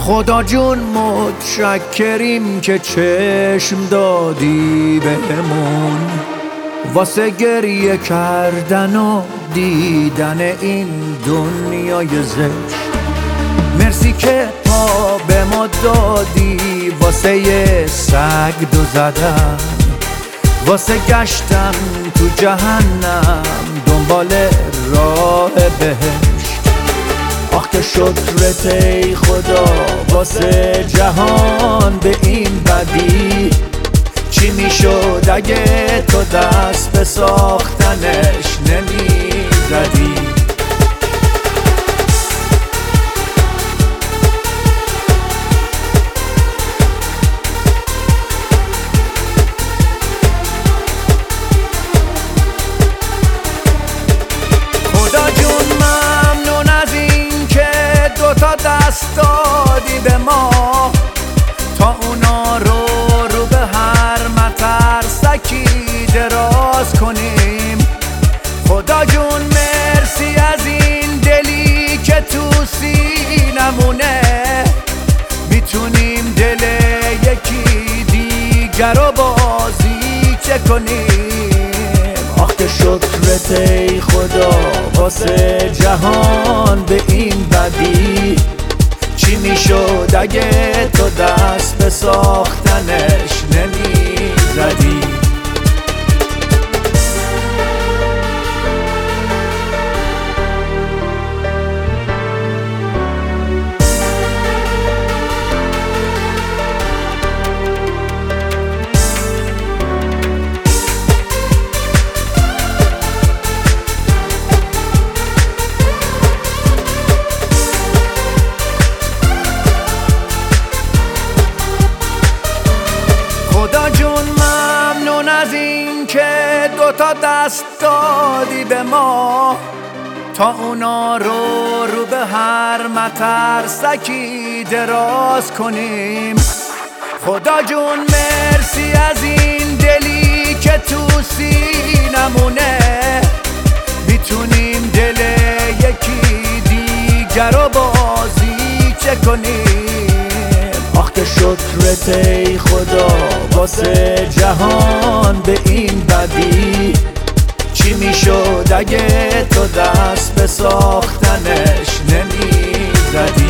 خدا جون متشکریم که چشم دادی بهمون واسه گریه کردن و دیدن این دنیای زشت. مرسی که پا به ما دادی واسه یه سگ دو زدن، واسه گشتن تو جهنم دنبال راه بهشت. آخ که شکرت ای خدا واسه جهان به این بدی. چی میشد اگه تو دست به ساختنش نمیزدی؟ خدا جون ممنون از این که دوتا دست دادی به ما تا اونا رو به هر مترسکی دراز کنیم. خدا جون مرسی از این دلی که تو سینمونه میتونیم دل یکی دیگر رو بازی چه کنیم. آخ که شکرت ای خدا واسه جهان به این بدی. چی میشد اگه تو دست به ساختنش نمیزدی؟ خدا جون ممنون از این که دوتا دست دادی به ما تا اونا رو به هر مترسکی دراز کنیم. خدا جون مرسی از این دلی که تو سینمونه میتونیم دل یکی دیگر رو بازی چه کنیم. آخ که شکرت ای خدا واسه جهان به این بدی. چی میشد اگه تو دست به ساختنش نمیزدی؟